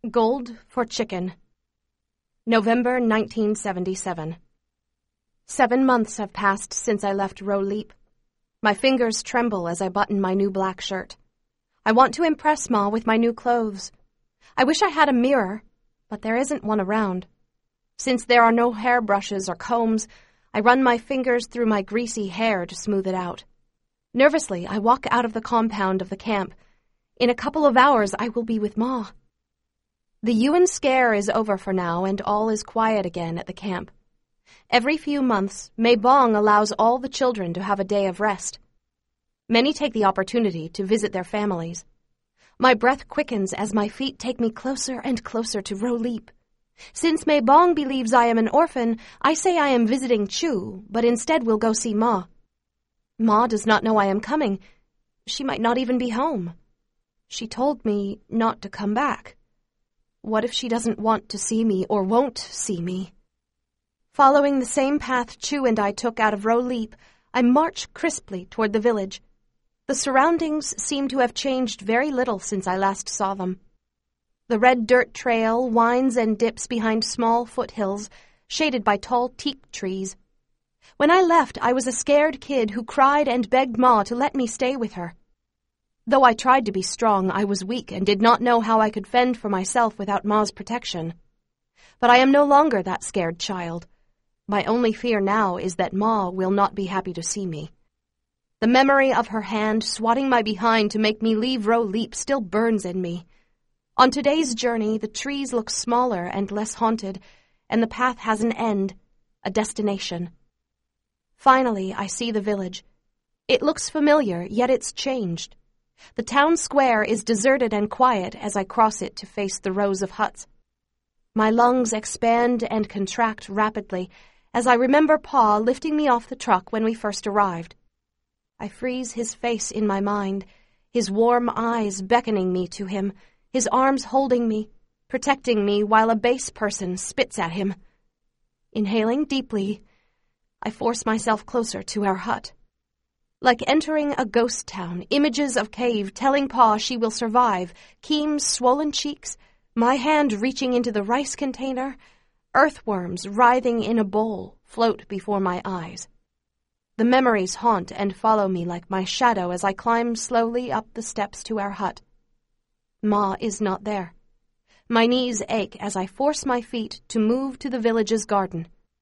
Gold for Chicken. November 1977. 7 months have passed since I left Row Leap. My fingers tremble as I button my new black shirt. I want to impress Ma with my new clothes. I wish I had a mirror, but there isn't one around. Since there are no hairbrushes or combs, I run my fingers through my greasy hair to smooth it out. Nervously, I walk out of the compound of the camp. In a couple of hours, I will be with Ma. The Yuan scare is over for now, and all is quiet again at the camp. Every few months, Mei Bong allows all the children to have a day of rest. Many take the opportunity to visit their families. My breath quickens as my feet take me closer and closer to Row Leap. Since Mei Bong believes I am an orphan, I say I am visiting Chu, but instead will go see Ma. Ma does not know I am coming. She might not even be home. She told me not to come back. What if she doesn't want to see me or won't see me? Following the same path Chu and I took out of Row Leap, I march crisply toward the village. The surroundings seem to have changed very little since I last saw them. The red dirt trail winds and dips behind small foothills, shaded by tall teak trees. When I left, I was a scared kid who cried and begged Ma to let me stay with her. Though I tried to be strong, I was weak and did not know how I could fend for myself without Ma's protection. But I am no longer that scared child. My only fear now is that Ma will not be happy to see me. The memory of her hand swatting my behind to make me leave Row Leap still burns in me. On today's journey, the trees look smaller and less haunted, and the path has an end, a destination. Finally, I see the village. It looks familiar, yet it's changed. The town square is deserted and quiet as I cross it to face the rows of huts. My lungs expand and contract rapidly as I remember Pa lifting me off the truck when we first arrived. I freeze his face in my mind, his warm eyes beckoning me to him, his arms holding me, protecting me while a base person spits at him. Inhaling deeply, I force myself closer to our hut. Like entering a ghost town, images of Cave telling Pa she will survive, Keem's swollen cheeks, my hand reaching into the rice container, earthworms writhing in a bowl float before my eyes. The memories haunt and follow me like my shadow as I climb slowly up the steps to our hut. Ma is not there. My knees ache as I force my feet to move to the village's garden.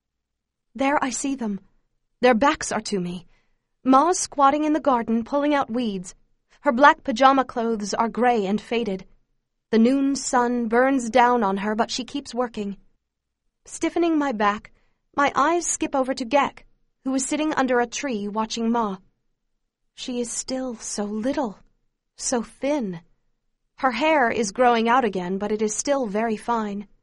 There I see them. Their backs are to me. Ma's squatting in the garden, pulling out weeds. Her black pajama clothes are gray and faded. The noon sun burns down on her, but she keeps working. Stiffening my back, my eyes skip over to Gek, who is sitting under a tree watching Ma. She is still so little, so thin. Her hair is growing out again, but it is still very fine.